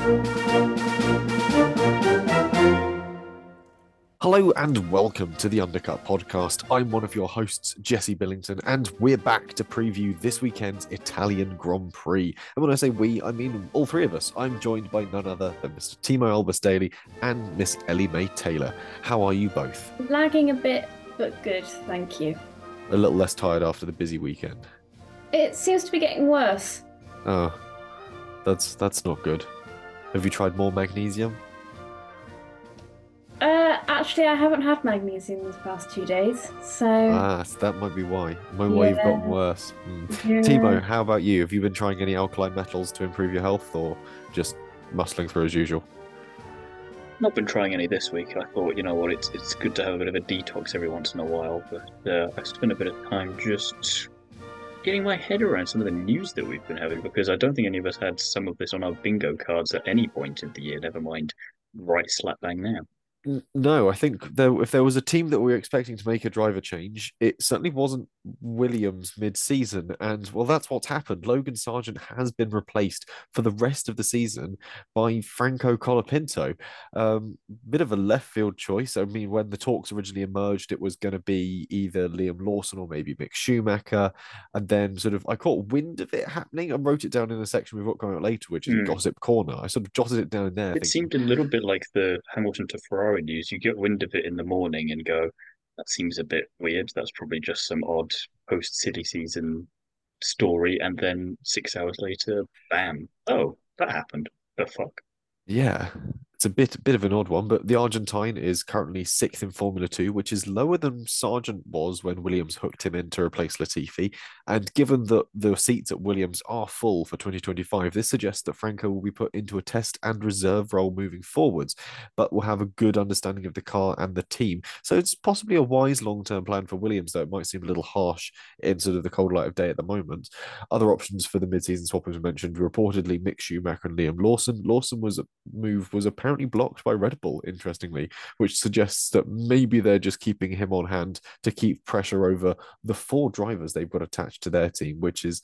Hello and welcome to the Undercut Podcast. I'm one of your hosts, Jesse Billington, and we're back to preview this weekend's Italian Grand Prix. And when I say we, I mean all three of us. I'm joined by none other than Mr. Timo Albus Daly and Miss Ellie Mae Taylor. How are you both? Lagging a bit, but good, thank you. A little less tired after the busy weekend. It seems to be getting worse. Oh, that's not good. Have you tried more magnesium? Actually, I haven't had magnesium these past 2 days, so So that might be why. Might why you've gotten yeah, worse. yeah. Timo, how about you? Have you been trying any alkaline metals to improve your health or just muscling through as usual? Not been trying any this week. I thought, you know what, it's good to have a bit of a detox every once in a while. But I spent a bit of time just getting my head around some of the news that we've been having because I don't think any of us had some of this on our bingo cards at any point in the year. Never mind, right slap bang now. No, I think if there was a team that we were expecting to make a driver change, it certainly wasn't Williams mid-season. And well, that's what's happened. Logan Sargent has been replaced for the rest of the season by Franco Colapinto. Bit of a left field choice. I mean, when the talks originally emerged, it was going to be either Liam Lawson or maybe Mick Schumacher. And then sort of I caught wind of it happening. I wrote it down in a section we've got coming up later, which is a Hmm. gossip corner. I sort of jotted it down in there It thinking, seemed a little bit like the Hamilton to Ferrari news. You get wind of it in the morning and go, that seems a bit weird. That's probably just some odd post-city season story. And then 6 hours later, bam. Oh, that happened. The fuck? yeah, it's a bit of an odd one, but the Argentine is currently sixth in Formula Two, which is lower than Sargent was when Williams hooked him in to replace Latifi. And given that the seats at Williams are full for 2025, this suggests that Franco will be put into a test and reserve role moving forwards, but will have a good understanding of the car and the team. So it's possibly a wise long-term plan for Williams, though it might seem a little harsh in sort of the cold light of day at the moment. Other options for the mid-season swap, as we mentioned, reportedly Mick Schumacher and Liam Lawson. Lawson was move was apparently blocked by Red Bull, interestingly, which suggests that maybe they're just keeping him on hand to keep pressure over the four drivers they've got attached to their team, which is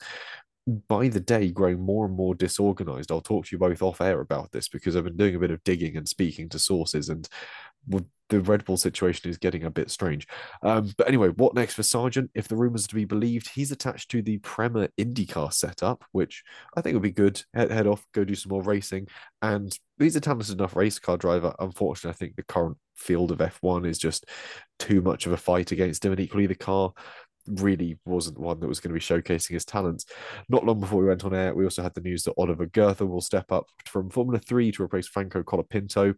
by the day growing more and more disorganized. I'll talk to you both off air about this because I've been doing a bit of digging and speaking to sources, and the Red Bull situation is getting a bit strange. But anyway, what next for Sargent? If the rumors are to be believed, he's attached to the Prema IndyCar setup, which I think would be good. Head off, go do some more racing. And he's a talented enough race car driver. Unfortunately, I think the current field of F1 is just too much of a fight against him. And equally, the car really wasn't one that was going to be showcasing his talents. Not long before we went on air, we also had the news that Oliver Goethe will step up from Formula 3 to replace Franco Colapinto.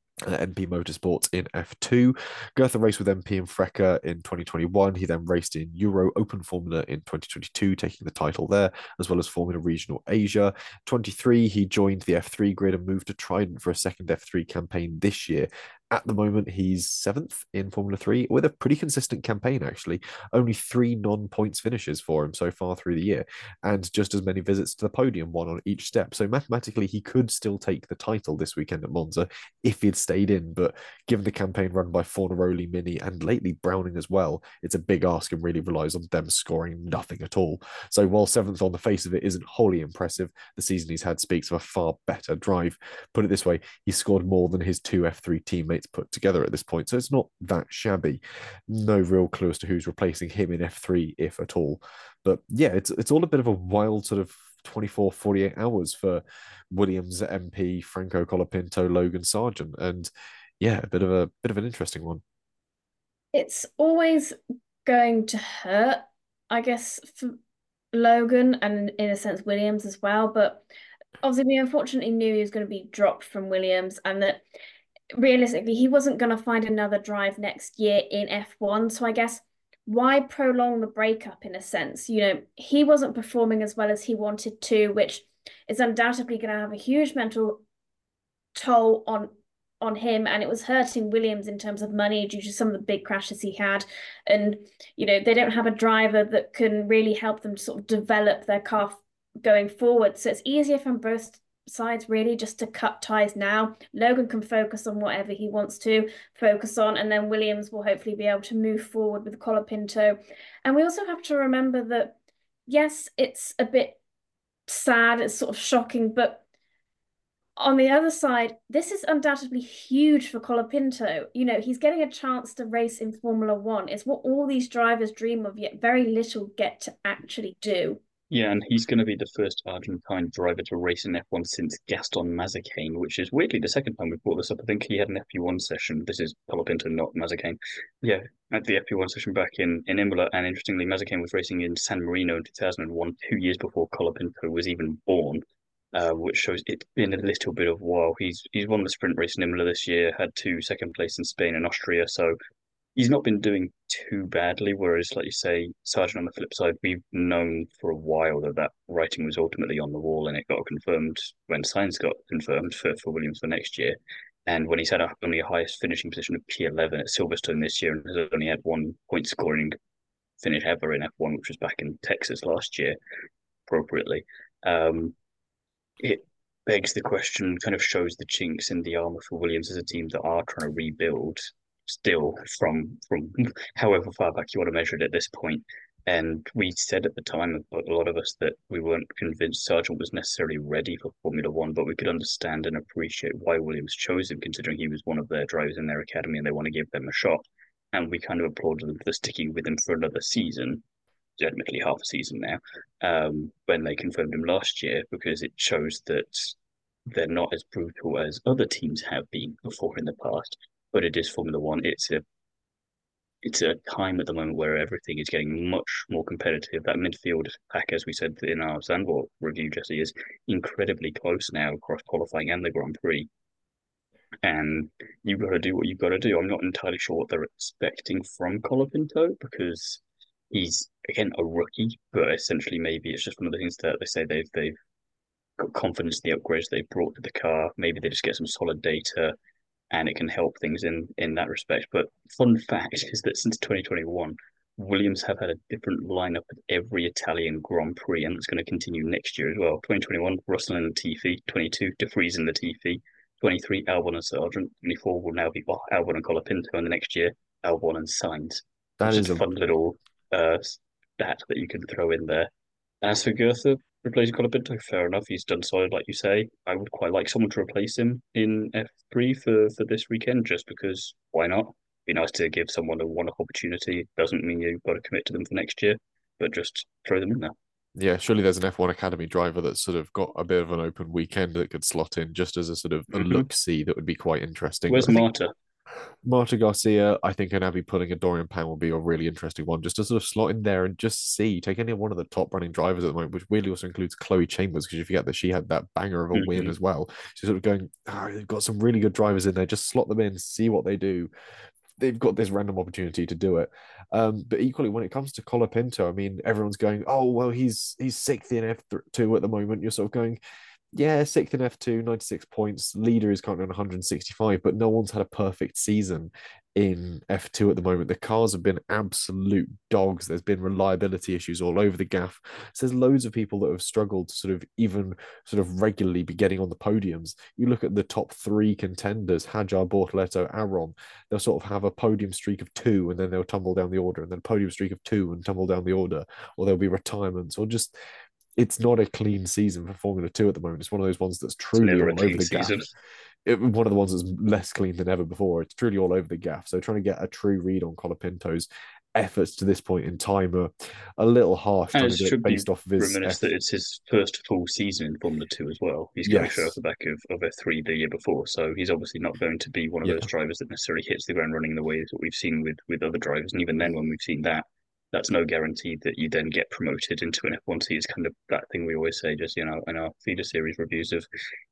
MP Motorsports in F2. Goethe raced with MP and Frecker in 2021. He then raced in Euro Open Formula in 2022, taking the title there, as well as Formula Regional Asia. 23, he joined the F3 grid and moved to Trident for a second F3 campaign this year. At the moment, he's seventh in Formula 3 with a pretty consistent campaign, actually. Only three non points finishes for him so far through the year, and just as many visits to the podium, one on each step. So mathematically, he could still take the title this weekend at Monza if he'd stayed in. But given the campaign run by Fornaroli, Mini, and lately Browning as well, it's a big ask and really relies on them scoring nothing at all. So while seventh on the face of it isn't wholly impressive, the season he's had speaks of a far better drive. Put it this way, he scored more than his two F3 teammates put together at this point. So it's not that shabby. No real clue as to who's replacing him in F3, if at all. But yeah, it's all a bit of a wild sort of 24, 48 hours for Williams, MP, Franco Colapinto, Logan Sargent. And yeah, a bit of an interesting one. It's always going to hurt, I guess, for Logan and in a sense Williams as well. But obviously, we unfortunately knew he was going to be dropped from Williams and that realistically he wasn't going to find another drive next year in F1. So I guess why prolong the breakup in a sense? He wasn't performing as well as he wanted to, which is undoubtedly going to have a huge mental toll on him, and it was hurting Williams in terms of money due to some of the big crashes he had. And they don't have a driver that can really help them to sort of develop their car going forward. So it's easier from both sides really just to cut ties now. Logan can focus on whatever he wants to focus on, and then Williams will hopefully be able to move forward with Colapinto. And we also have to remember that yes, it's a bit sad, it's sort of shocking, but on the other side, this is undoubtedly huge for Colapinto. You know, he's getting a chance to race in Formula One. It's what all these drivers dream of, yet very little get to actually do. Yeah, and he's going to be the first Argentine driver to race in F1 since Gaston Mazepin, which is weirdly the second time we've brought this up. I think he had an FP1 session. This is Colapinto, not Mazepin. Yeah, at the FP1 session back in Imola. And interestingly, Mazepin was racing in San Marino in 2001, 2 years before Colapinto was even born, which shows it's been a little bit of a while. He's won the sprint race in Imola this year, had two second place in Spain and Austria. So he's not been doing too badly. Whereas, like you say, Sargent on the flip side, we've known for a while that that writing was ultimately on the wall, and it got confirmed when Sainz got confirmed for Williams for next year. And when he's had only a highest finishing position of P11 at Silverstone this year, and has only had 1 point scoring finish ever in F1, which was back in Texas last year, appropriately. It begs the question, kind of shows the chinks in the armor for Williams as a team that are trying to rebuild still from however far back you want to measure it at this point. And we said at the time, a lot of us, that we weren't convinced Sargent was necessarily ready for Formula One, but we could understand and appreciate why Williams chose him, considering he was one of their drivers in their academy and they want to give them a shot. And we kind of applauded them for sticking with him for another season, admittedly half a season now, when they confirmed him last year, because it shows that they're not as brutal as other teams have been before in the past. But it is Formula One. It's a time at the moment where everything is getting much more competitive. That midfield pack, as we said in our Zandvoort review, Jesse, is incredibly close now across qualifying and the Grand Prix. And you've got to do what you've got to do. I'm not entirely sure what they're expecting from Colapinto, because he's, again, a rookie, but essentially maybe it's just one of the things that they say they've got confidence in the upgrades they've brought to the car. Maybe they just get some solid data and it can help things in that respect. But fun fact is that since 2021, Williams have had a different lineup at every Italian Grand Prix, and it's going to continue next year as well. 2021, Russell and Latifi. 22, De Vries and Latifi. 23, Albon and Sargent. 24 will now be Albon and Colapinto, and the next year, Albon and Sainz. That is a fun little stat that you can throw in there. As for Goethe, replacing Colapinto, fair enough. He's done solid, like you say. I would quite like someone to replace him in F3 for this weekend, just because why not? Be nice to give someone a one-off opportunity. Doesn't mean you've got to commit to them for next year, but just throw them in there. Yeah, surely there's an F1 Academy driver that's sort of got a bit of an open weekend that could slot in just as a sort of a look-see that would be quite interesting. Where's Marta? Marta Garcia, I think, and Abby putting a Dorian Pan will be a really interesting one, just to sort of slot in there and just see, take any one of the top running drivers at the moment, which weirdly also includes Chloe Chambers, because you forget that she had that banger of a win as well. She's sort of going, they've got some really good drivers in there, just slot them in, see what they do. They've got this random opportunity to do it. But equally, when it comes to Colapinto, I mean, everyone's going, oh, well, he's sixth in F2 at the moment. You're sort of going, yeah, sixth in F2, 96 points. Leader is currently on 165, but no one's had a perfect season in F2 at the moment. The cars have been absolute dogs. There's been reliability issues all over the gaff. So there's loads of people that have struggled to sort of even sort of regularly be getting on the podiums. You look at the top three contenders, Hajar, Bortoleto, Aron, they'll sort of have a podium streak of two and then they'll tumble down the order, and then a podium streak of two and tumble down the order, or there'll be retirements, or just it's not a clean season for Formula 2 at the moment. It's one of those ones that's truly all over the gaff. One of the ones that's less clean than ever before. It's truly all over the gaff. So trying to get a true read on Colapinto's efforts to this point in time are a little harsh. And it should based off of his that it's his first full season in Formula 2 as well. He's coming straight off the back of F3 the year before. So he's obviously not going to be one of those drivers that necessarily hits the ground running in the ways that we've seen with other drivers. And even then, when we've seen that, that's no guarantee that you then get promoted into an F1 seat. It's kind of that thing we always say, just in our feeder series reviews of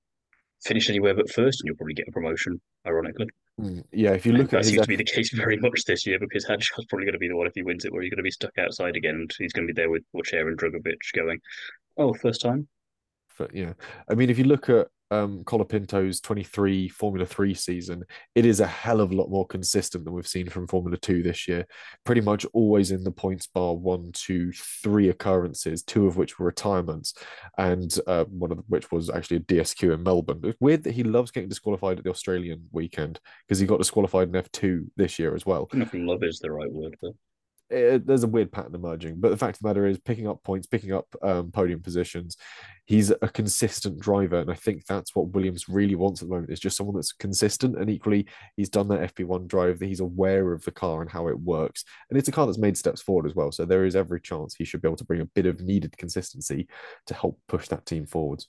finish anywhere but first, and you'll probably get a promotion. Ironically, yeah. If you look at that seems to be the case very much this year, because Hadjar's probably going to be the one if he wins it, where he's going to be stuck outside again, and he's going to be there with Bocher and Drugovich going, "Oh, first time." But yeah, I mean, if you look at Colapinto's 23 Formula 3 season, it is a hell of a lot more consistent than we've seen from Formula 2 this year. Pretty much always in the points bar 1, 2, 3 occurrences, 2 of which were retirements, and one of which was actually a DSQ in Melbourne. It's weird that he loves getting disqualified at the Australian weekend, because he got disqualified in F2 this year as well. I don't know if love is the right word, but there's a weird pattern emerging. But the fact of the matter is, picking up points, picking up podium positions, he's a consistent driver, and I think that's what Williams really wants at the moment. Is just someone that's consistent, and equally, he's done that FP1 drive. That he's aware of the car and how it works, and it's a car that's made steps forward as well. So there is every chance he should be able to bring a bit of needed consistency to help push that team forwards.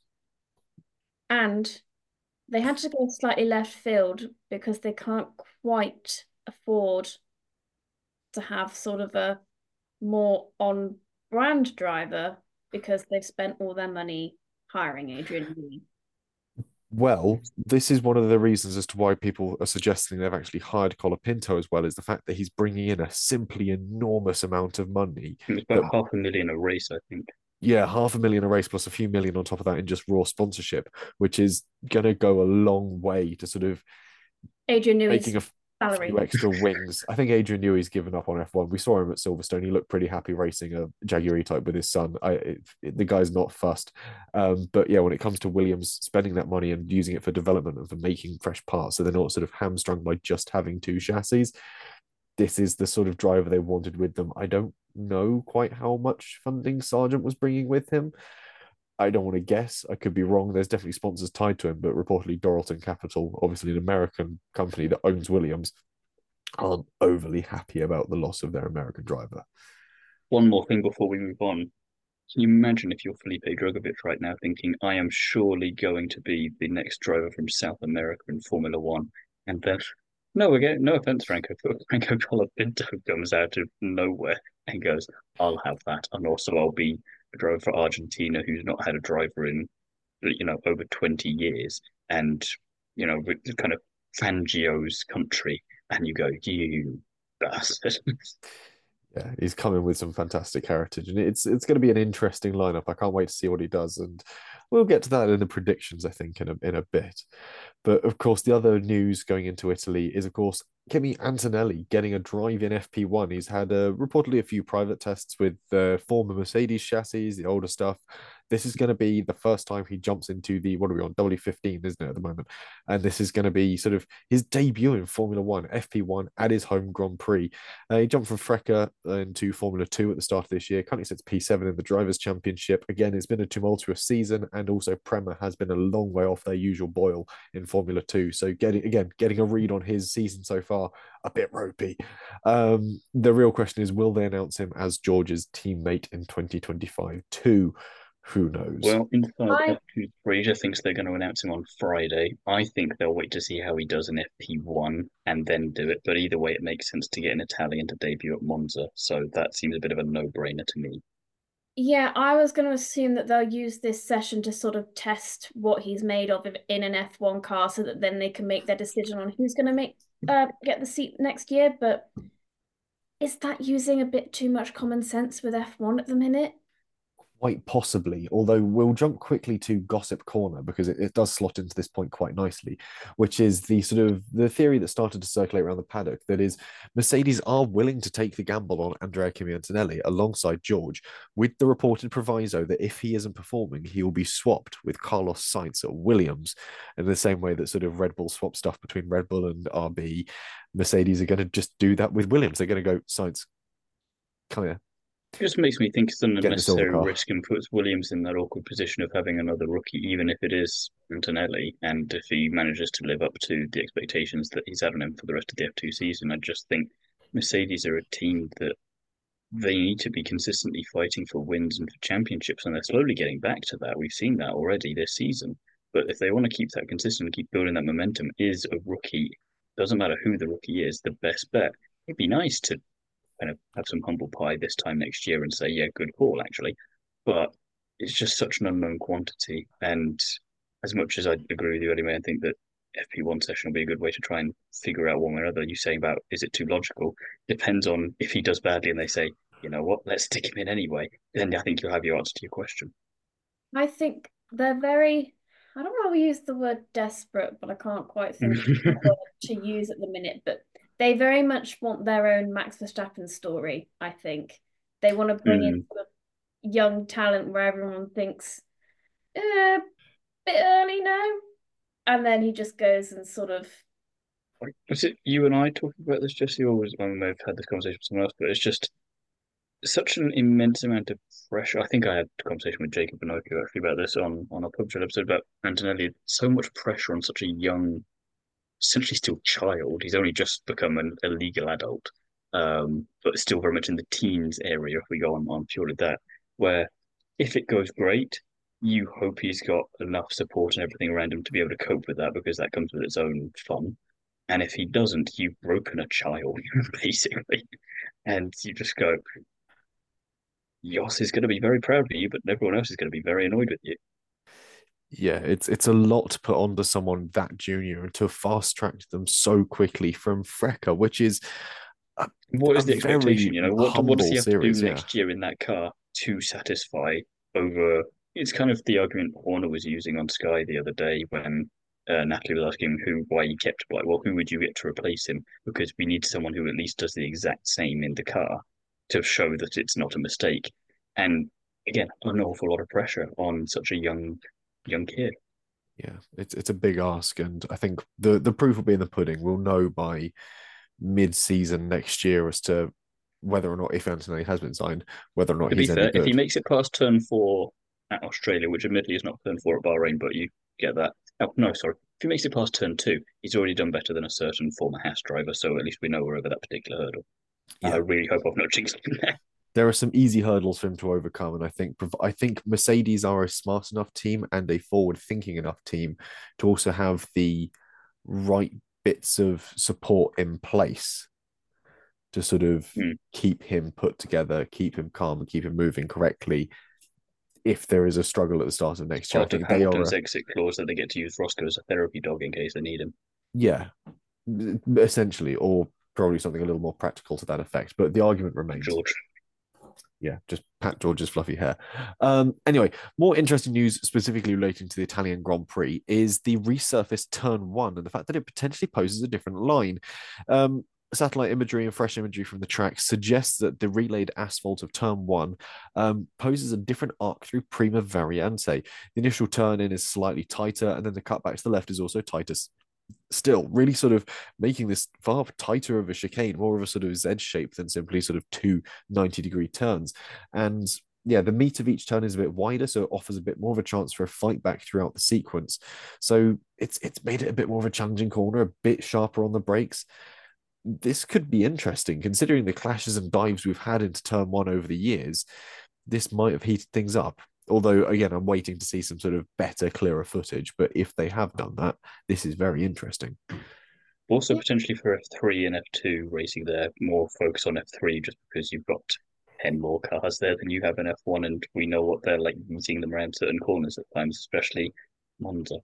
And they had to go slightly left field because they can't quite afford to have sort of a more on brand driver because they've spent all their money hiring Adrian Newey. Well, this is one of the reasons as to why people are suggesting they've actually hired Colapinto as well, is the fact that he's bringing in a simply enormous amount of money. It's That, about 500,000 a race, I think. yeah, 500,000 a race plus a few million on top of that in just raw sponsorship, which is going to go a long way to sort of Adrian Newey's making a salary. few extra wings. I think Adrian Newey's given up on F1. We saw him at Silverstone. He looked pretty happy racing a Jaguar E-Type with his son. The guy's not fussed. But yeah, when it comes to Williams spending that money and using it for development and for making fresh parts, so they're not sort of hamstrung by just having two chassis, this is the sort of driver they wanted with them. I don't know quite how much funding Sargent was bringing with him. I don't want to guess. I could be wrong. There's definitely sponsors tied to him, but reportedly Doralton Capital, obviously an American company that owns Williams, aren't overly happy about the loss of their American driver. One more thing before we move on. Can you imagine if you're Felipe Drugovich right now thinking, I am surely going to be the next driver from South America in Formula One? And then, no, again, no offense, Franco, but Franco Colapinto comes out of nowhere and goes, I'll have that. And also, I'll be a driver for Argentina who's not had a driver in, over 20 years. And, with kind of Fangio's country. And you go, you bastard. Yeah, he's coming with some fantastic heritage, and it's going to be an interesting lineup. I can't wait to see what he does, and we'll get to that in the predictions, I think, in a bit. But of course, the other news going into Italy is, of course, Kimi Antonelli getting a drive in FP1. He's had reportedly a few private tests with the former Mercedes chassis, the older stuff. This is going to be the first time he jumps into the, what are we on, W15, isn't it, at the moment? And this is going to be sort of his debut in Formula One, FP1, at his home Grand Prix. He jumped from FRECA into Formula 2 at the start of this year. Currently sits P7 in the Drivers' Championship. Again, it's been a tumultuous season, and also Prema has been a long way off their usual boil in Formula 2. So getting a read on his season so far, a bit ropey. The real question is, will they announce him as George's teammate in 2025 too? Who knows? Well, inside F2 Fraser thinks they're going to announce him on Friday. I think they'll wait to see how he does in FP1 and then do it. But either way, it makes sense to get an Italian to debut at Monza. So that seems a bit of a no-brainer to me. Yeah, I was going to assume that they'll use this session to sort of test what he's made of in an F1 car so that then they can make their decision on who's going to get the seat next year. But is that using a bit too much common sense with F1 at the minute? Quite possibly, although we'll jump quickly to Gossip Corner because it does slot into this point quite nicely, which is the sort of the theory that started to circulate around the paddock that is Mercedes are willing to take the gamble on Andrea Kimi Antonelli alongside George, with the reported proviso that if he isn't performing, he will be swapped with Carlos Sainz at Williams. In the same way that sort of Red Bull swapped stuff between Red Bull and RB, Mercedes are going to just do that with Williams. They're going to go, Sainz, come here. It just makes me think it's an Get in the silver unnecessary car. risk and puts Williams in that awkward position of having another rookie, even if it is Antonelli. And if he manages to live up to the expectations that he's had on him for the rest of the F2 season, I just think Mercedes are a team that they need to be consistently fighting for wins and for championships, and they're slowly getting back to that. We've seen that already this season. But if they want to keep that consistent and keep building that momentum, is a rookie, doesn't matter who the rookie is, the best bet. It'd be nice to kind of have some humble pie this time next year and say, yeah, good call, actually. But it's just such an unknown quantity. And as much as I agree with you anyway, I think that FP1 session will be a good way to try and figure out one way or another. You saying about, is it too logical? Depends on if he does badly and they say, you know what, let's stick him in anyway. Then I think you'll have your answer to your question. I think they're very, I don't want to use the word desperate, but I can't quite think of the word to use at the minute. But they very much want their own Max Verstappen story, I think. They want to bring in sort of young talent where everyone thinks, a bit early now. And then he just goes and sort of, Was it you and I talking about this, Jesse, or was I may have had this conversation with someone else? But it's just such an immense amount of pressure. I think I had a conversation with Jacob Pinocchio actually about this on our pub chat episode about Antonelli. So much pressure on such a young, essentially still child. He's only just become a legal adult, but still very much in the teens area if we go on purely that, where if it goes great, you hope he's got enough support and everything around him to be able to cope with that because that comes with its own fun. And if he doesn't, you've broken a child, basically. And you just go, Yoss is going to be very proud of you, but everyone else is going to be very annoyed with you. Yeah, it's a lot to put onto someone that junior and to fast track them so quickly from Frecker, which is What a is the very expectation? What does humble he have to do series. Yeah, next year in that car to satisfy over? It's kind of the argument Horner was using on Sky the other day when Natalie was asking why he kept like, well, who would you get to replace him? Because we need someone who at least does the exact same in the car to show that it's not a mistake. And again, an awful lot of pressure on such a young kid. yeah, it's a big ask, and I think the proof will be in the pudding. We'll know by mid-season next year as to whether or not, if Anthony has been signed, whether or not To be he's any fair, if he good. makes it past turn four at Australia, which admittedly is not turn four at Bahrain, but you get that. Oh, no, sorry. If he makes it past turn two, he's already done better than a certain former Haas driver, so at least we know we're over that particular hurdle. I Yeah, really hope I've not jinxed him there. there are some easy hurdles for him to overcome, and I think Mercedes are a smart enough team and a forward-thinking enough team to also have the right bits of support in place to sort of Hmm. keep him put together, keep him calm, and keep him moving correctly. If there is a struggle at the start of It's next year, I part of think they are Hamilton's exit clause that they get to use Roscoe as a therapy dog in case they need him. yeah, essentially, or probably something a little more practical to that effect. But the argument remains. George. Yeah, just pat George's fluffy hair. Anyway, more interesting news specifically relating to the Italian Grand Prix is the resurfaced turn one and the fact that it potentially poses a different line. Satellite imagery and fresh imagery from the track suggests that the relayed asphalt of turn one poses a different arc through Prima Variante. The initial turn in is slightly tighter, and then the cut back to the left is also tighter still, really sort of making this far tighter of a chicane, more of a sort of Z shape than simply sort of two 90-degree turns. And yeah, the meat of each turn is a bit wider, so it offers a bit more of a chance for a fight back throughout the sequence. So it's made it a bit more of a challenging corner, a bit sharper on the brakes. This could be interesting considering the clashes and dives we've had into turn one over the years. This might have heated things up. Although, again, I'm waiting to see some sort of better, clearer footage. But if they have done that, this is very interesting. Also, Yeah. potentially for F3 and F2 racing there, more focus on F3 just because you've got 10 more cars there than you have in F1, and we know what they're like using them around certain corners at times, especially Monza.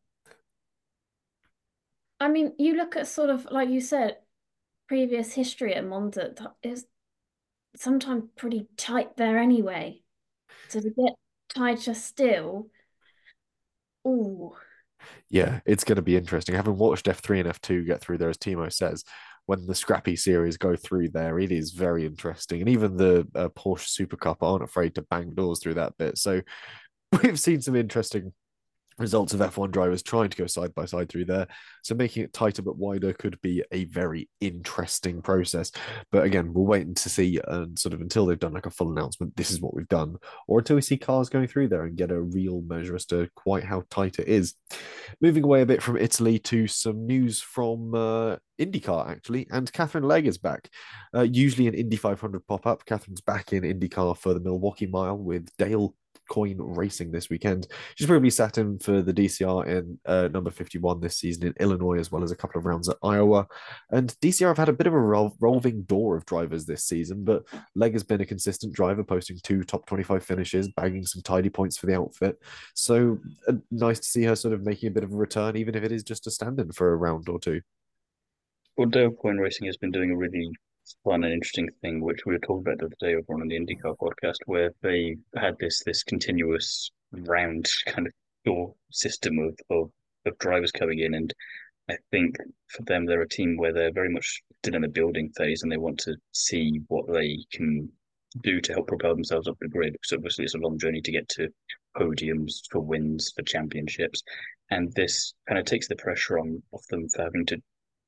I mean, you look at sort of like you said, previous history at Monza that is sometimes pretty tight there anyway. So to get tighter still, ooh, Yeah, it's going to be interesting. Having watched F3 and F2 get through there, as Timo says, when the scrappy series go through there, it is very interesting. And even the Porsche Super Cup aren't afraid to bang doors through that bit. So we've seen some interesting results of F1 drivers trying to go side by side through there. So making it tighter but wider could be a very interesting process. But again, we'll wait to see and sort of until they've done like a full announcement, this is what we've done, or until we see cars going through there and get a real measure as to quite how tight it is. Moving away a bit from Italy to some news from IndyCar, actually, and Catherine Legg is back. Usually an Indy 500 pop up. Catherine's back in IndyCar for the Milwaukee Mile with Dale Coyne Racing this weekend. She's probably sat in for the DCR in number 51 this season in Illinois, as well as a couple of rounds at Iowa. And DCR have had a bit of a rolling door of drivers this season, but Legg has been a consistent driver, posting two top 25 finishes, bagging some tidy points for the outfit. So nice to see her sort of making a bit of a return, even if it is just a stand in for a round or two. Well, Dale Coyne Racing has been doing a really fun and interesting thing, which we were talking about the other day over on the IndyCar podcast, where they had this continuous round kind of door system of drivers coming in. And I think for them, they're a team where they're very much still in the building phase and they want to see what they can do to help propel themselves up the grid. So obviously it's a long journey to get to podiums for wins, for championships. And this kind of takes the pressure on off them for having to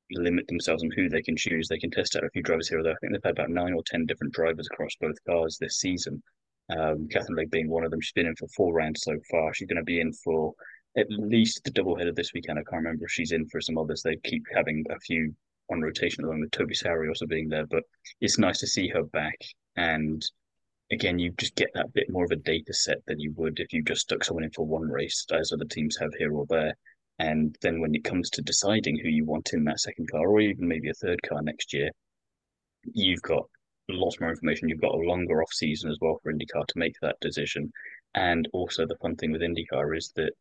limit themselves on who they can choose. They can test out a few drivers here or there. I think they've had about 9 or 10 different drivers across both cars this season. Catherine Legg being one of them. She's been in for 4 rounds so far. She's going to be in for at least the doubleheader this weekend. I can't remember if she's in for some others. They keep having a few on rotation, along with Toby Sowry also being there. But it's nice to see her back. And again, you just get that bit more of a data set than you would if you just stuck someone in for one race, as other teams have here or there. And then when it comes to deciding who you want in that second car, or even maybe a third car next year, you've got lots more information. You've got a longer off season as well for IndyCar to make that decision. And also the fun thing with IndyCar is that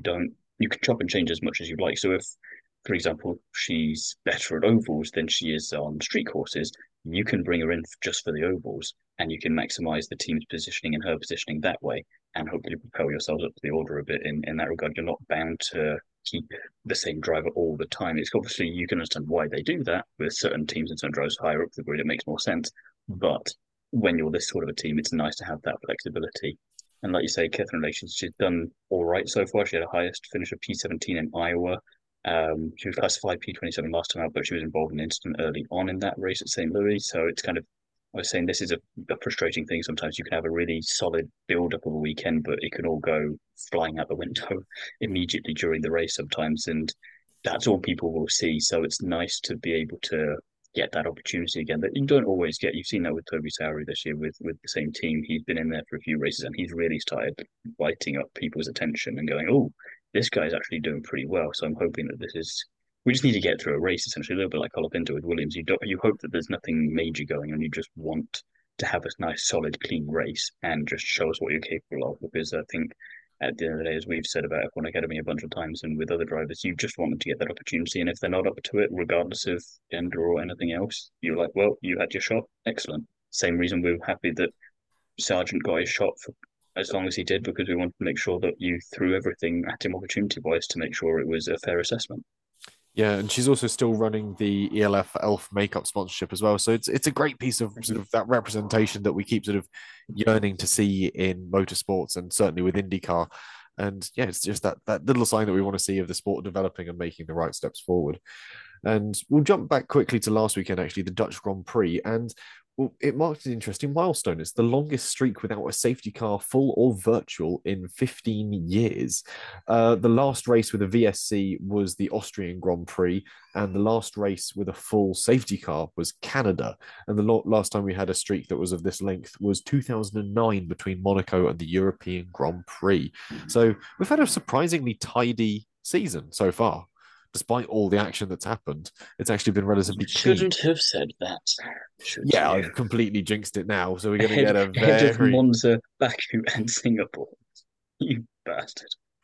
you can chop and change as much as you like. So if, for example, she's better at ovals than she is on street courses, you can bring her in just for the ovals, and you can maximize the team's positioning and her positioning that way, and hopefully propel yourselves up to the order a bit in that regard. You're not bound to keep the same driver all the time. It's obviously, you can understand why they do that with certain teams and certain drivers higher up the grid. It makes more sense. But when you're this sort of a team, it's nice to have that flexibility. And like you say, Catherine Legg, she's done all right so far. She had a highest finish of P17 in Iowa. She was classified P27 last time out, but she was involved in an incident early on in that race at St. Louis. So it's kind of, I was saying, this is a frustrating thing. Sometimes you can have a really solid build up of a weekend, but it can all go flying out the window immediately during the race sometimes. And that's all people will see. So it's nice to be able to get that opportunity again that you don't always get. You've seen that with Toby Sowry this year with the same team. He's been in there for a few races and he's really started lighting up people's attention and going, oh, this guy's actually doing pretty well. So I'm hoping that we just need to get through a race, essentially, a little bit like Colapinto with Williams. You hope that there's nothing major going on. You just want to have a nice, solid, clean race and just show us what you're capable of. Because I think at the end of the day, as we've said about F1 Academy a bunch of times and with other drivers, you just want them to get that opportunity. And if they're not up to it, regardless of gender or anything else, you're like, well, you had your shot. Excellent. Same reason we were happy that Sargent got his shot for as long as he did, because we wanted to make sure that you threw everything at him opportunity-wise to make sure it was a fair assessment. Yeah, and she's also still running the ELF Elf makeup sponsorship as well. So it's a great piece of sort of that representation that we keep sort of yearning to see in motorsports and certainly with IndyCar. And yeah, it's just that little sign that we want to see of the sport developing and making the right steps forward. And we'll jump back quickly to last weekend, actually, the Dutch Grand Prix. And well, it marked an interesting milestone. It's the longest streak without a safety car, full or virtual, in 15 years. The last race with a VSC was the Austrian Grand Prix, and the last race with a full safety car was Canada. And the last time we had a streak that was of this length was 2009 between Monaco and the European Grand Prix. So we've had a surprisingly tidy season so far. Despite all the action that's happened, it's actually been relatively clean. Shouldn't have said that. Yeah, I've completely jinxed it now. So we're going to get a ahead of Monza, Baku, and Singapore. You bastard.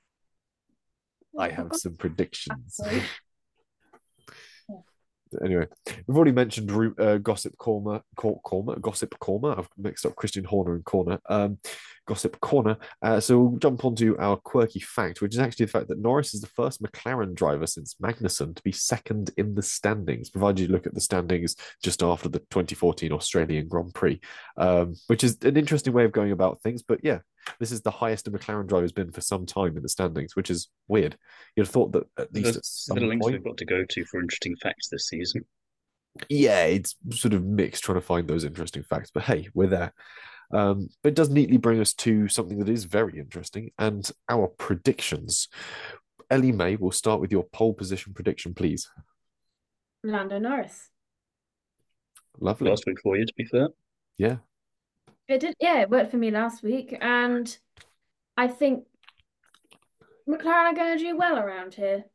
I have some predictions. Anyway, we've already mentioned Gossip Corner. I've mixed up Christian Horner and Corner. Gossip Corner. So we'll jump onto our quirky fact, which is actually the fact that Norris is the first McLaren driver since Magnussen to be second in the standings, provided you look at the standings just after the 2014 Australian Grand Prix, which is an interesting way of going about things. But yeah, this is the highest a McLaren driver has been for some time in the standings, which is weird. You'd have thought that at least at some the links point... we've got to go to for interesting facts this season. Yeah, it's sort of mixed trying to find those interesting facts, but hey, we're there. But it does neatly bring us to something that is very interesting and our predictions. Ellie May, we'll start with your pole position prediction, please. Lando Norris. Lovely. Last week for you, to be fair. Yeah. It did, yeah, it worked for me last week, and I think McLaren are going to do well around here.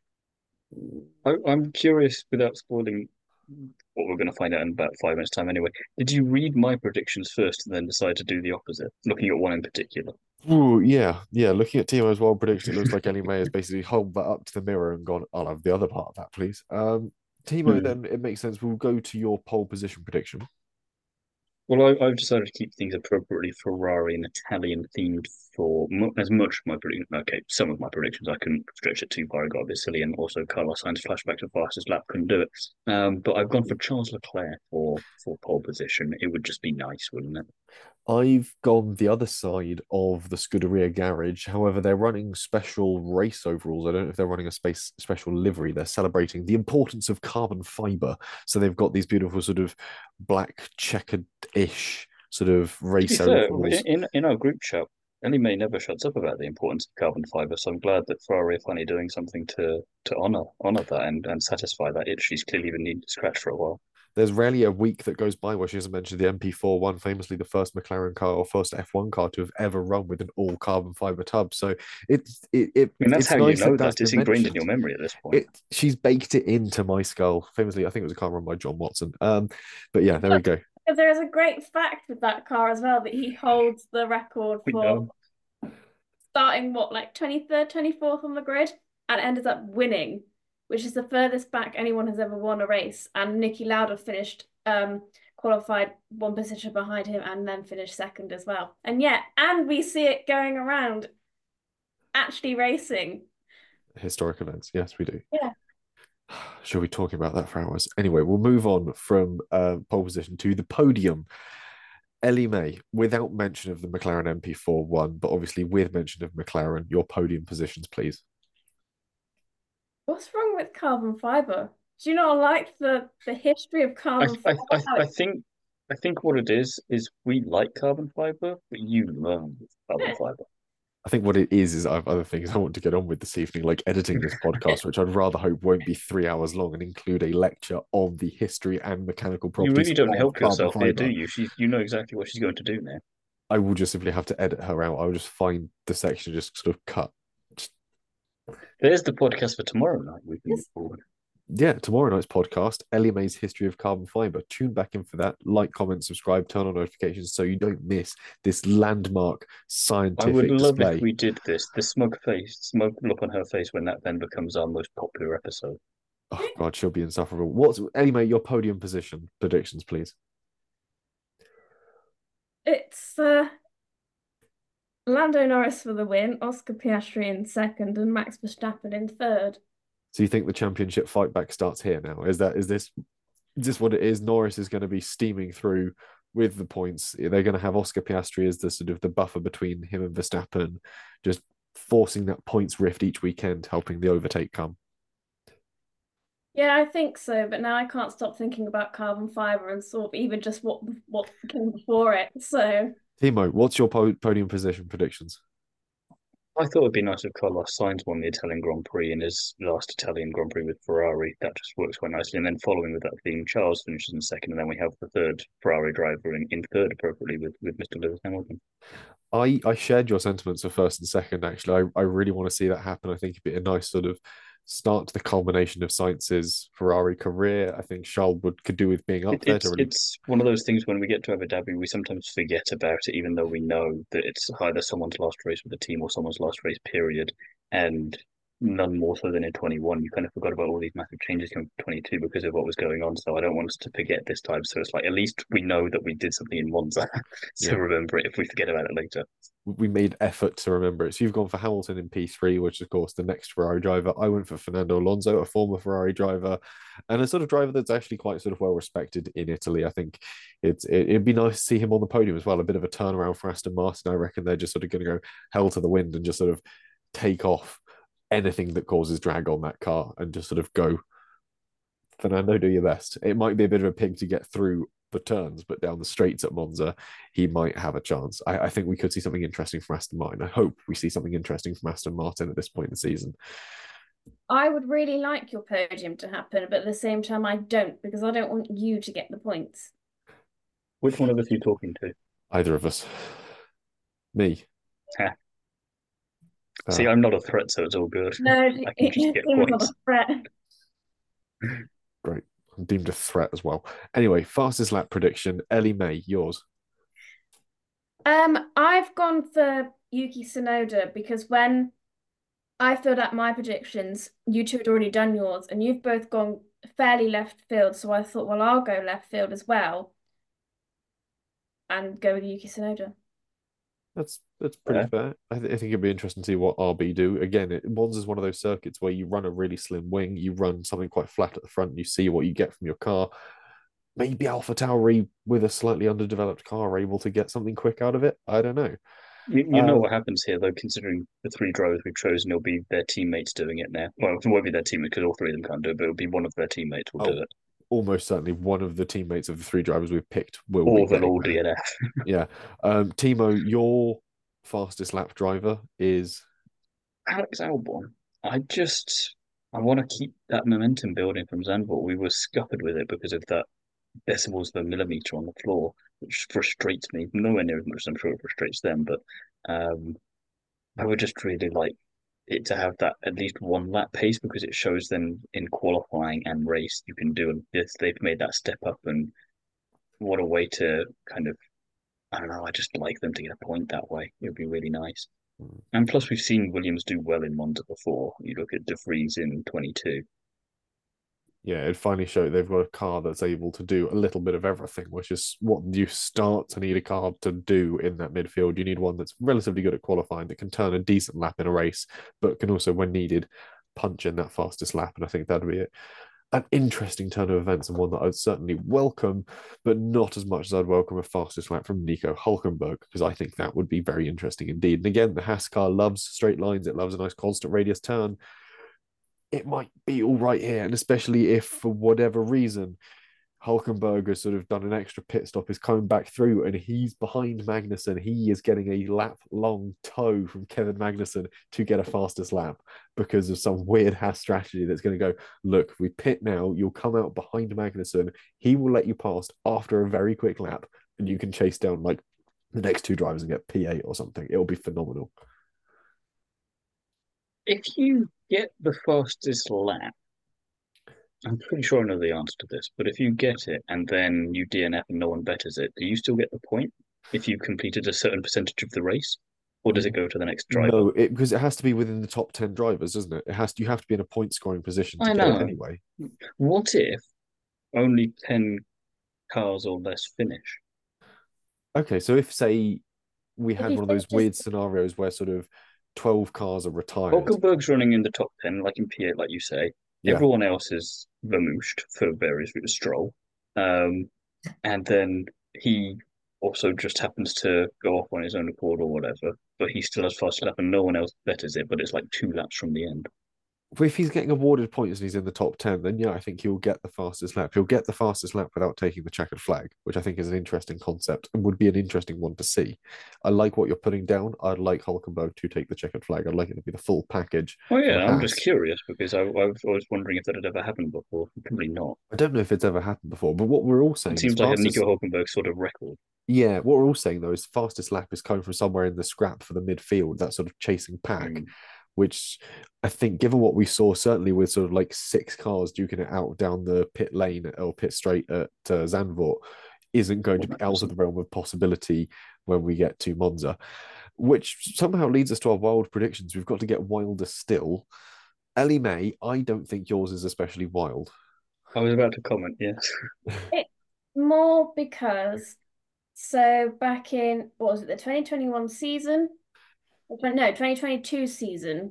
I'm curious, without spoiling what we're going to find out in about 5 minutes' time anyway. Did you read my predictions first and then decide to do the opposite, looking at one in particular? Ooh, yeah. Looking at Timo's wild prediction, it looks like Ellie May has basically held that up to the mirror and gone, I'll have the other part of that, please. Timo, then it makes sense. We'll go to your pole position prediction. Well, I've decided to keep things appropriately Ferrari and Italian themed for as much of my prediction. Okay, some of my predictions I couldn't stretch it too far. I got a bit silly, and also Carlos Sainz flashback to fastest lap couldn't do it. But I've gone for Charles Leclerc for pole position. It would just be nice, wouldn't it? I've gone the other side of the Scuderia garage. However, they're running special race overalls. I don't know if they're running a special livery. They're celebrating the importance of carbon fiber. So they've got these beautiful sort of black checkered-ish sort of To be race fair, overalls. in our group chat, Ellie May never shuts up about the importance of carbon fiber. So I'm glad that Ferrari are finally doing something to honor that and satisfy that itch she's clearly been needing to scratch for a while. There's rarely a week that goes by where she hasn't mentioned the MP41, famously the first McLaren car or first F1 car to have ever run with an all carbon fiber tub. So I mean, that's it's how you nice know that's that. It's been ingrained in mentioned. your memory at this point. She's baked it into my skull. Famously, I think it was a car run by John Watson. But yeah, there we go. Because there is a great fact with that car as well that he holds the record We for know. starting like 23rd, 24th on the grid and ended up winning, which is the furthest back anyone has ever won a race. And Nicky Lauda finished qualified one position behind him and then finished second as well. And we see it going around actually racing. Historic events. Yes, we do. Yeah. Shall we talk about that for hours? Anyway, we'll move on from pole position to the podium. Ellie May, without mention of the McLaren MP41, but obviously with mention of McLaren, your podium positions, please. What's wrong with carbon fiber? Do you not like the history of carbon fiber? I think what it is we like carbon fiber, but you learn carbon fiber. I think what it is I have other things I want to get on with this evening, like editing this podcast, which I'd rather hope won't be 3 hours long and include a lecture on the history and mechanical You properties really don't of help carbon yourself here, do fiber. you? You know exactly what she's going to do now. I will just simply have to edit her out. I will just find the section, just sort of cut. There's the podcast for tomorrow night. We can look forward. Yeah, tomorrow night's podcast, Ellie May's History of Carbon Fiber. Tune back in for that. Like, comment, subscribe, turn on notifications so you don't miss this landmark scientific I would love display. if we did this. The smug look on her face when that then becomes our most popular episode. Oh God, she'll be insufferable. What's Ellie May, your podium position predictions, please? It's Lando Norris for the win, Oscar Piastri in second, and Max Verstappen in third. So you think the championship fight back starts here now? Is this what it is? Norris is going to be steaming through with the points. They're going to have Oscar Piastri as the sort of the buffer between him and Verstappen, just forcing that points rift each weekend, helping the overtake come. Yeah, I think so, but now I can't stop thinking about carbon fiber and sort of even just what came before it. So Timo, what's your podium position predictions? I thought it'd be nice if Carlos Sainz won the Italian Grand Prix in his last Italian Grand Prix with Ferrari. That just works quite nicely. And then following with that theme, Charles finishes in second, and then we have the third Ferrari driver in third appropriately with Mr. Lewis Hamilton. I shared your sentiments of first and second, actually. I really want to see that happen. I think it'd be a nice sort of start to the culmination of Sainz's Ferrari career. I think Charles could do with being up there to really. It's one of those things when we get to Abu Dhabi, we sometimes forget about it, even though we know that it's either someone's last race with the team or someone's last race, period. And none more so than in 21. You kind of forgot about all these massive changes coming from 22 because of what was going on. So I don't want us to forget this time. So it's like, at least we know that we did something in Monza. So Yeah. remember it if we forget about it later. We made effort to remember it. So you've gone for Hamilton in P3, which is, of course, the next Ferrari driver. I went for Fernando Alonso, a former Ferrari driver, and a sort of driver that's actually quite sort of well respected in Italy. I think it'd be nice to see him on the podium as well. A bit of a turnaround for Aston Martin. I reckon they're just sort of going to go hell to the wind and just sort of take off anything that causes drag on that car and just sort of go, Fernando, do your best. It might be a bit of a pig to get through the turns, but down the straights at Monza, he might have a chance. I think we could see something interesting from Aston Martin. I hope we see something interesting from Aston Martin at this point in the season. I would really like your podium to happen, but at the same time, I don't because I don't want you to get the points. Which one of us are you talking to? Either of us. Me. See, I'm not a threat, so it's all good. No, I can just get not points. a threat. Great. I'm deemed a threat as well. Anyway, fastest lap prediction. Ellie May, yours. I've gone for Yuki Tsunoda because when I filled out my predictions, you two had already done yours, and you've both gone fairly left field. So I thought, well, I'll go left field as well and go with Yuki Tsunoda. That's pretty fair. I think it'd be interesting to see what RB do. Again, Monza's one of those circuits where you run a really slim wing, you run something quite flat at the front, you see what you get from your car. maybe AlphaTauri with a slightly underdeveloped car are able to get something quick out of it. I don't know. You know what happens here, though, considering the three drivers we've chosen, it'll be their teammates doing it now. Well, it won't be their teammates because all three of them can't do it, but it'll be one of their teammates will do Oh, it. almost certainly one of the teammates of the three drivers we've picked will be Or they'll getting all there. DNF. Yeah. Timo, your fastest lap driver is Alex Albon, I want to keep that momentum building from Zandvoort. We were scuppered with it because of that decimals of a millimeter on the floor, which frustrates me. Nowhere near as much as I'm sure it frustrates them, but um, I would just really like it to have that at least one lap pace because it shows them in qualifying and race you can do this. They've made that step up, and what a way to kind of I don't know. I just like them to get a point that way. It would be really nice. And plus, we've seen Williams do well in Monza before. You look at De Vries in 22. yeah, it finally showed they've got a car that's able to do a little bit of everything, which is what you start to need a car to do in that midfield. You need one that's relatively good at qualifying, that can turn a decent lap in a race, but can also, when needed, punch in that fastest lap. And I think that'd be an interesting turn of events and one that I'd certainly welcome, but not as much as I'd welcome a fastest lap from Nico Hulkenberg, because I think that would be very interesting indeed. And again, the Haas car loves straight lines, it loves a nice constant radius turn. It might be all right here, and especially if for whatever reason Hulkenberg has sort of done an extra pit stop, is coming back through, and he's behind Magnussen. He is getting a lap long tow from Kevin Magnussen to get a fastest lap because of some weird Haas strategy that's going to go, look, if we pit now, you'll come out behind Magnussen. He will let you pass after a very quick lap, and you can chase down like the next two drivers and get P8 or something. It'll be phenomenal. If you get the fastest lap, I'm pretty sure I know the answer to this, but if you get it and then you DNF and no one betters it, do you still get the point if you completed a certain percentage of the race? Or does it go to the next driver? No, because it has to be within the top 10 drivers, doesn't it? You have to be in a point scoring position to I get it know. anyway. What if only 10 cars or less finish? Okay, so if say we If had he one of those finishes, weird scenarios where sort of 12 cars are retired. Hulkenberg's running in the top 10, like in P8, like you say. Yeah. Everyone else is vermooshed for various reasons, Stroll. Um, and then he also just happens to go off on his own accord or whatever, but he still has fast lap and no one else betters it, but it's like 2 laps from the end. If he's getting awarded points and he's in the top 10, then yeah, I think he'll get the fastest lap. He'll get the fastest lap without taking the checkered flag, which I think is an interesting concept and would be an interesting one to see. I like what you're putting down. I'd like Hulkenberg to take the checkered flag. I'd like it to be the full package Oh for yeah, I'm just Haas. curious because I was wondering if that had ever happened before. Probably not. I don't know if it's ever happened before, but what we're all It saying is seems like a fastest. Nico Hulkenberg sort of record. Yeah, what we're all saying though is fastest lap is coming from somewhere in the scrap for the midfield, that sort of chasing pack, Mm. which I think, given what we saw, certainly with sort of like six cars duking it out down the pit lane or pit straight at Zandvoort, isn't going to be out of the realm of possibility when we get to Monza, which somehow leads us to our wild predictions. We've got to get wilder still. Ellie May, I don't think yours is especially wild. I was about to comment, yes. it more because so back in what was it, the 2021 season? No, 2022 season.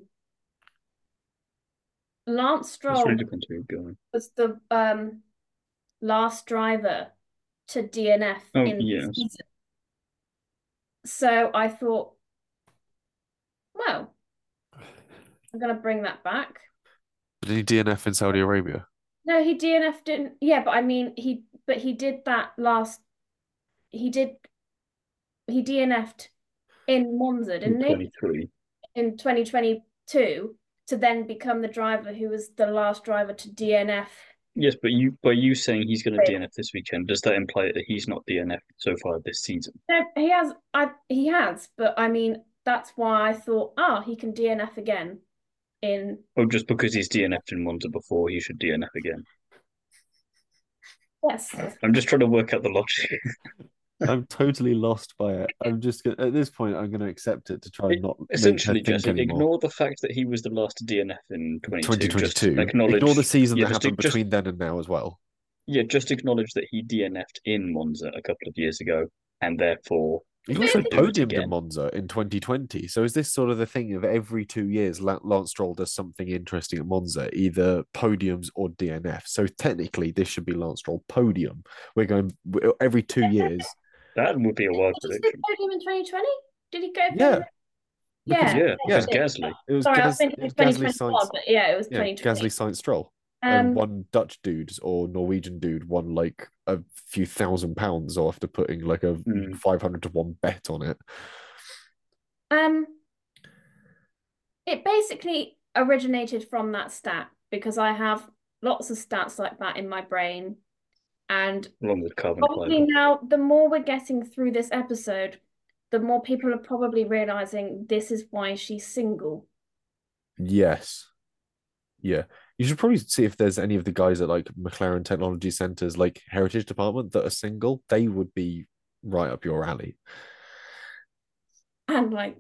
Lance It's really Stroll depends who you're going. was the last driver to DNF Oh, in the yes. season. So I thought, well, I'm gonna bring that back. Did he DNF in Saudi Arabia? No, he DNF'd in, yeah, but I mean he did that last he did he DNF'd in Monza, In didn't he? 23. In 2022 to then become the driver who was the last driver to DNF. Yes, but by you saying he's going to DNF this weekend, does that imply that he's not DNF so far this season? No, he has, but I mean that's why I thought, he can DNF again in Or just because he's DNF'd in Monza before, he should DNF again? yes. I'm just trying to work out the logic. I'm totally lost by it. I'm just gonna, at this point, I'm going to accept it to try and not make her Essentially, think Jesse, anymore. ignore the fact that he was the last to DNF in 22. Just 2022. acknowledge. Ignore the season Yeah, that just, happened just between then and now as well. yeah, just acknowledge that he DNF'd in Monza a couple of years ago, and therefore He But also if Do it podiumed in again. Monza in 2020. So is this sort of the thing of every 2 years, Lance Stroll does something interesting at Monza, either podiums or DNF? So technically, this should be Lance Stroll podium. We're going every 2 years. That would be a wild did he say prediction. podium in 2020? Did he go podium? Yeah, because Yeah. Yeah, yeah, because Gasly. it was Sorry, I was Gas, thinking it was Gasly 2021, Science, but yeah, it was yeah, 2020. Gasly Science Stroll, and Um, one Dutch dude or Norwegian dude won like a few £1,000 after putting like a Hmm. 500 to 1 bet on it. um, it basically originated from that stat because I have lots of stats like that in my brain. And Along with carbon probably fiber. now, the more we're getting through this episode, the more people are probably realizing this is why she's single. Yes. Yeah. You should probably see if there's any of the guys at like McLaren Technology Centers, like Heritage Department, that are single. They would be right up your alley. And like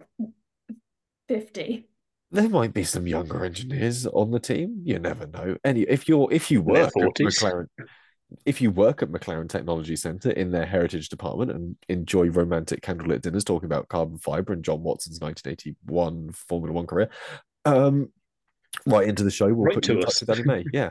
50. There might be some younger engineers on the team. You never know. If you In their work at 40s. McLaren, if you work at McLaren Technology Centre in their heritage department and enjoy romantic candlelit dinners talking about carbon fiber and John Watson's 1981 Formula One career, right into the show, we'll Write put you in to touch us. with Danny May. Yeah.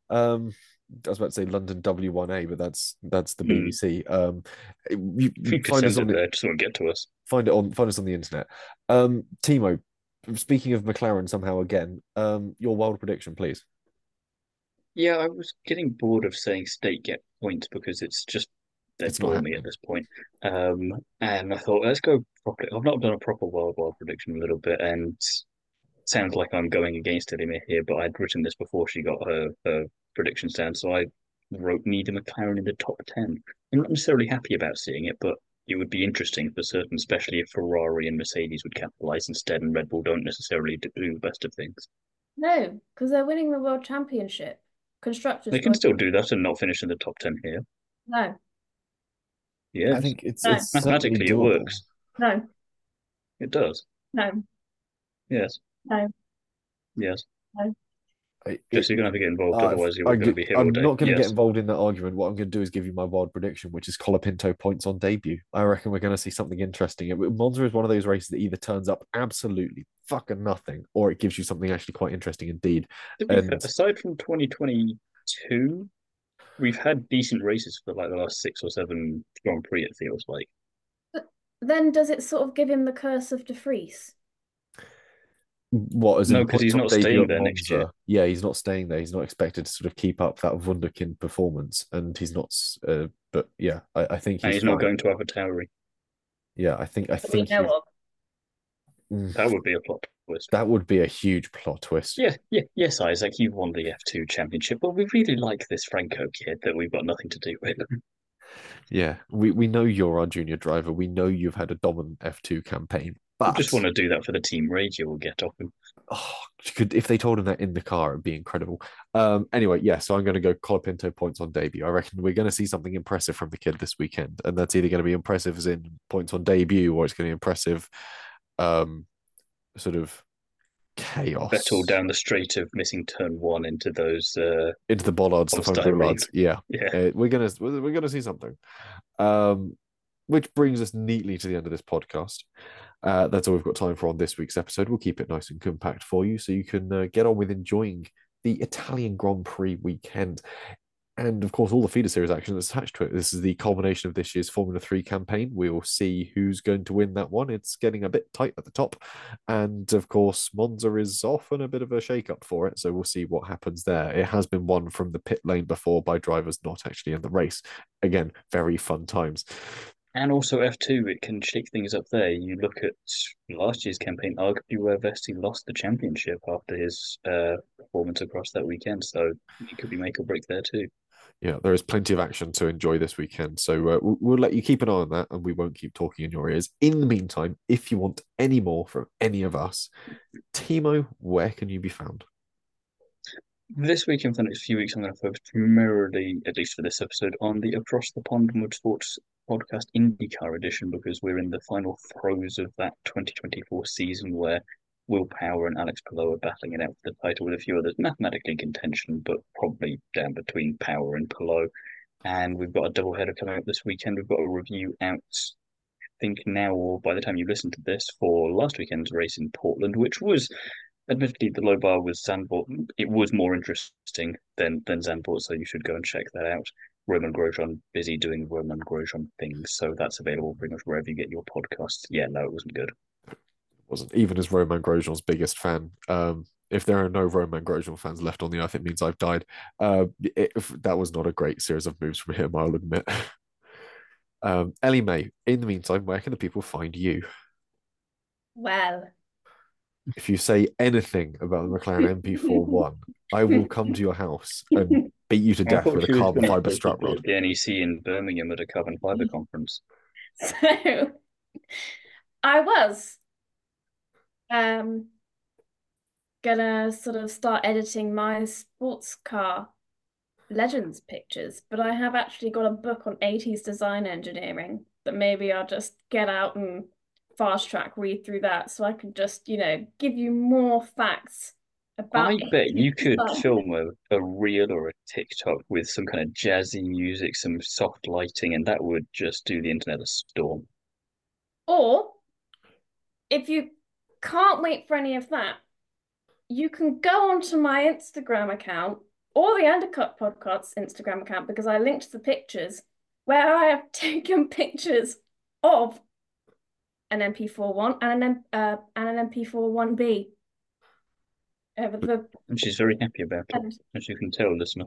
I was about to say London W1A, but that's the BBC. You You could find us send on it the there, just won't get to us. find us on the internet. Timo, speaking of McLaren somehow again, your wild prediction, please. Yeah, I was getting bored of saying state get points because they It's not bore me at happening. this point. And I thought, let's go properly. I've not done a proper wild prediction in a little bit, and sounds like I'm going against Eddie here, but I'd written this before she got her predictions down, so I wrote Neither McLaren in the top 10. I'm not necessarily happy about seeing it, but it would be interesting for certain, especially if Ferrari and Mercedes would capitalize instead, and Red Bull don't necessarily do the best of things. No, because they're winning the world championship. They Constructors can world. still do that and not finish in the top 10 here. No, I Yes. think it's no, certainly Mathematically, it doable. works. no, It does. no, Yes. no, Yes. no. Jesse, you're going to have to get involved, otherwise we're going to be here all I'm day. not going to get Yes. involved in that argument. What I'm going to do is give you my wild prediction, which is Colapinto points on debut. I reckon we're going to see something interesting. Monza is one of those races that either turns up absolutely fucking nothing, or it gives you something actually quite interesting indeed. To be fair, And aside from 2022, we've had decent races for like the last 6 or 7 Grand Prix, it feels like. Then does it sort of give him the curse of De Vries? what, as No, in because he's points on not debut staying at there next year. Monza? Yeah, he's not staying there. He's not expected to sort of keep up that wunderkind performance, and he's not. But yeah, I think And he's he's not fine. going to have a Tauri. Yeah, I That we think know he's. of. That would be a plot twist. That would be a huge plot twist. Yes, Isaac, you've won the F2 championship, but we really like this Franco kid that we've got nothing to do with. Yeah, we know you're our junior driver. We know you've had a dominant F2 campaign, We but just want to do that for the team radio we'll get off him. oh, if they told him that in the car, it'd be incredible. Anyway, yeah, so I'm going to go Colapinto points on debut. I reckon we're going to see something impressive from the kid this weekend, and that's either going to be impressive as in points on debut, or it's going to be impressive, sort of chaos Vettel down the straight of missing turn 1 into those into the bollards, the front polystyrene. bollards. Yeah, Yeah. we're gonna see something. Which brings us neatly to the end of this podcast. That's all we've got time for on this week's episode. We'll keep it nice and compact for you so you can get on with enjoying the Italian Grand Prix weekend. And of course, all the feeder series action that's attached to it. This is the culmination of this year's Formula 3 campaign. We'll see who's going to win that one. It's getting a bit tight at the top. And of course, Monza is often a bit of a shake-up for it. So we'll see what happens there. It has been won from the pit lane before by drivers not actually in the race. Again, very fun times. And also F2, it can shake things up there. You look at last year's campaign, arguably where Vesti lost the championship after his performance across that weekend. So it could be make or break there too. Yeah, there is plenty of action to enjoy this weekend. So we'll let you keep an eye on that and we won't keep talking in your ears. In the meantime, if you want any more from any of us, Timo, where can you be found? This week and for the next few weeks, I'm going to focus primarily, at least for this episode, on the Across the Pond Motorsports podcast IndyCar edition because we're in the final throes of that 2024 season where Will Power and Alex Palou are battling it out for the title with a few others mathematically in contention, but probably down between Power and Palou. And we've got a doubleheader coming up this weekend. We've got a review out think now, or by the time you listen to this, for last weekend's race in Portland, which was admittedly the low bar with Zandvoort. It was more interesting than Zandvoort, so you should go and check that out. Roman Grosjean busy doing Roman Grosjean things, so that's available pretty much wherever you get your podcasts. Yeah, no, it wasn't good. Wasn't even as Roman Grosjean's biggest fan. If there are no Roman Grosjean fans left on the earth, it means I've died. That was not a great series of moves from him, I'll admit. Ellie May, in the meantime, where can the people find you? Well, If you say anything about the McLaren MP41, I will come to your house and beat you to I death thought with a she was carbon going to fiber take strut it to rod. the NEC in Birmingham at a carbon fiber conference. so I was gonna sort of start editing my sports car legends pictures, but I have actually got a book on 80s design engineering that maybe I'll just get out and fast track read through that so I can just, give you more facts about I bet 80s you could design. film a reel or a TikTok with some kind of jazzy music, some soft lighting, and that would just do the internet a storm. Or if you can't wait for any of that, you can go onto my Instagram account or the Undercut Podcast's Instagram account because I linked the pictures where I have taken pictures of an MP41 and an MP41B. And she's very happy about it, And as you can tell, listener.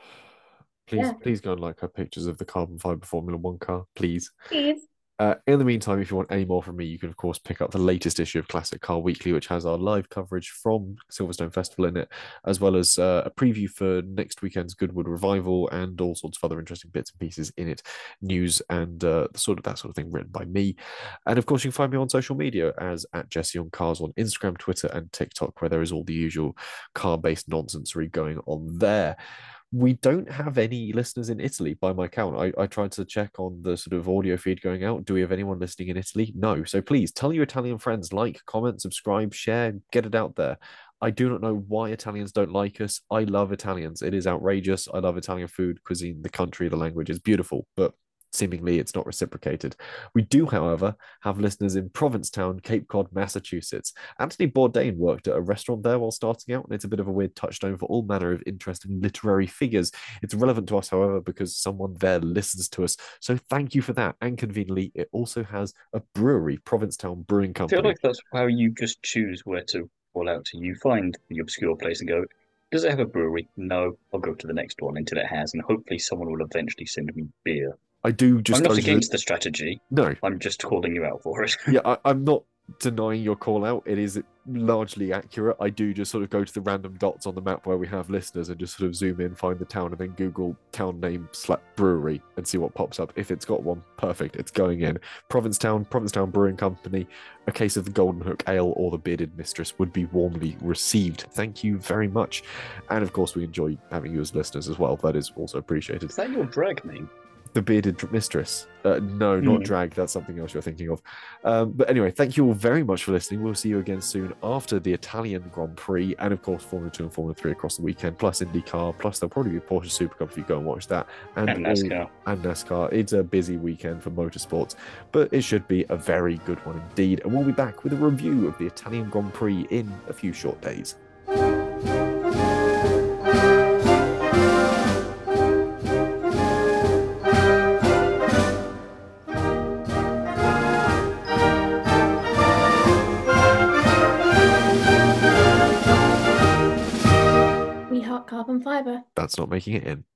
Please go and like her pictures of the carbon fiber Formula One car, please. please. In the meantime, if you want any more from me, you can, of course, pick up the latest issue of Classic Car Weekly, which has our live coverage from Silverstone Festival in it, as well as a preview for next weekend's Goodwood Revival and all sorts of other interesting bits and pieces in it, news and that sort of thing written by me. And, of course, you can find me on social media as @Jesse on Cars on Instagram, Twitter, and TikTok, where there is all the usual car-based nonsensery going on there. We don't have any listeners in Italy by my count. I tried to check on the sort of audio feed going out. Do we have anyone listening in Italy? No. So please tell your Italian friends, like, comment, subscribe, share, get it out there. I do not know why Italians don't like us. I love Italians. It is outrageous. I love Italian food, cuisine, the country, the language is beautiful, but seemingly it's not reciprocated. We do, however, have listeners in Provincetown, Cape Cod, Massachusetts. Anthony Bourdain worked at a restaurant there while starting out, and it's a bit of a weird touchstone for all manner of interesting literary figures. It's relevant to us, however, because someone there listens to us. So thank you for that. And conveniently, it also has a brewery, Provincetown Brewing I Company. feel like that's how you just choose where to fall out to. You find the obscure place and go, does it have a brewery? No, I'll go to the next one until it has, and hopefully someone will eventually send me beer. I do just I'm not go to against the strategy. No. I'm just calling you out for it. Yeah, I'm not denying your call out. It is largely accurate. I do just sort of go to the random dots on the map where we have listeners and just sort of zoom in, find the town, and then Google town name brewery and see what pops up. If it's got one, perfect. It's going in. Provincetown Brewing Company. A case of the Golden Hook Ale or the Bearded Mistress would be warmly received. Thank you very much. And of course, we enjoy having you as listeners as well. That is also appreciated. Is that your drag name? The Bearded Mistress. No, not drag. That's something else you're thinking of. But anyway, thank you all very much for listening. We'll see you again soon after the Italian Grand Prix and, of course, Formula 2 and Formula 3 across the weekend, plus IndyCar, plus there'll probably be Porsche Supercup if you go and watch that. And NASCAR. And NASCAR. It's a busy weekend for motorsports, but it should be a very good one indeed. And we'll be back with a review of the Italian Grand Prix in a few short days. Carbon fiber. That's not making it in.